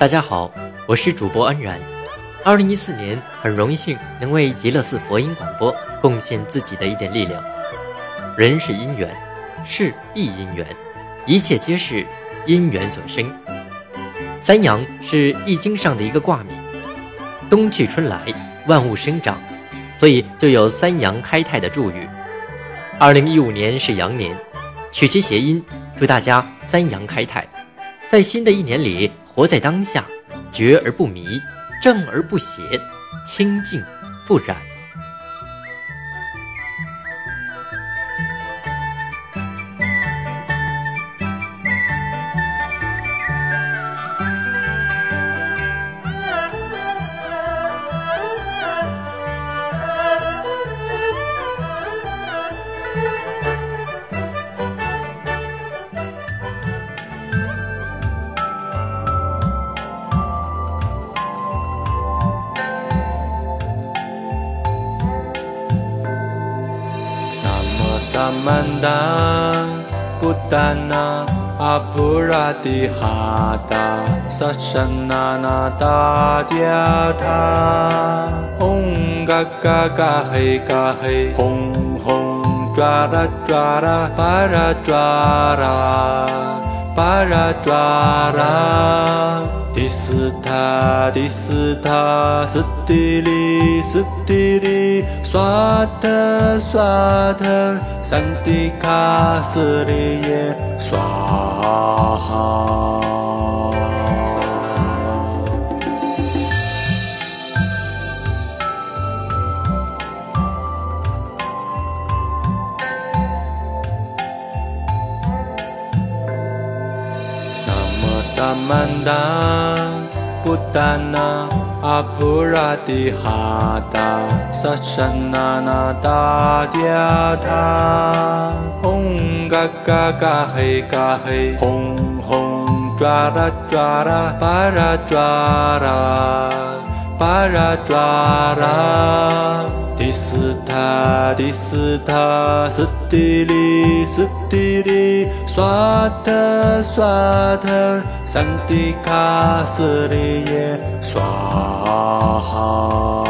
大家好，我是主播安然。2014年，很荣幸能为极乐寺佛音广播贡献自己的一点力量。人是因缘，事亦因缘，一切皆是因缘所生。三阳是易经上的一个卦名，冬去春来，万物生长，所以就有三阳开泰的祝语。2015年是羊年，取其谐音，祝大家三阳开泰，在新的一年里活在当下，觉而不迷，正而不邪，清净不染。 Samanda Putana Apuratihata Sashananata Dhyata Om Gaga Gahe Gahe Hong Hong Dwara Dwara Para Dwara Para Dwara Disita Disita Sutili Sutili Swatha Swatha Santika Suriye Swaha Samanda Putana Apuratihata Sashananata Dhyata Om Gaga Gahe Gahe Hong Hong Dwara Dwara Para Dwara Para Dwara Disita Disita Sutili Sutili Swatha Swatha Santika Suriye Swaha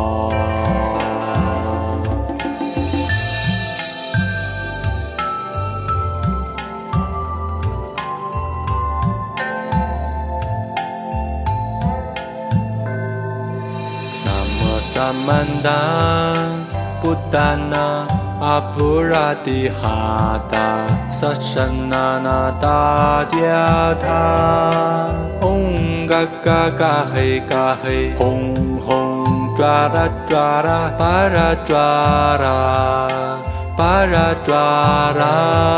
Samanda Putana Apuratihata Sashananata Dhyata Om Gaga Gahe Gahe Hong Hong Dwara Dwara Para Dwara Para Dwara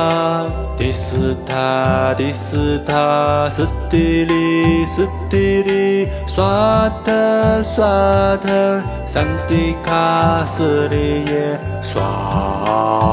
Disita Disita Sutili Sutili Swatha Swatha Santika Suriye Swaha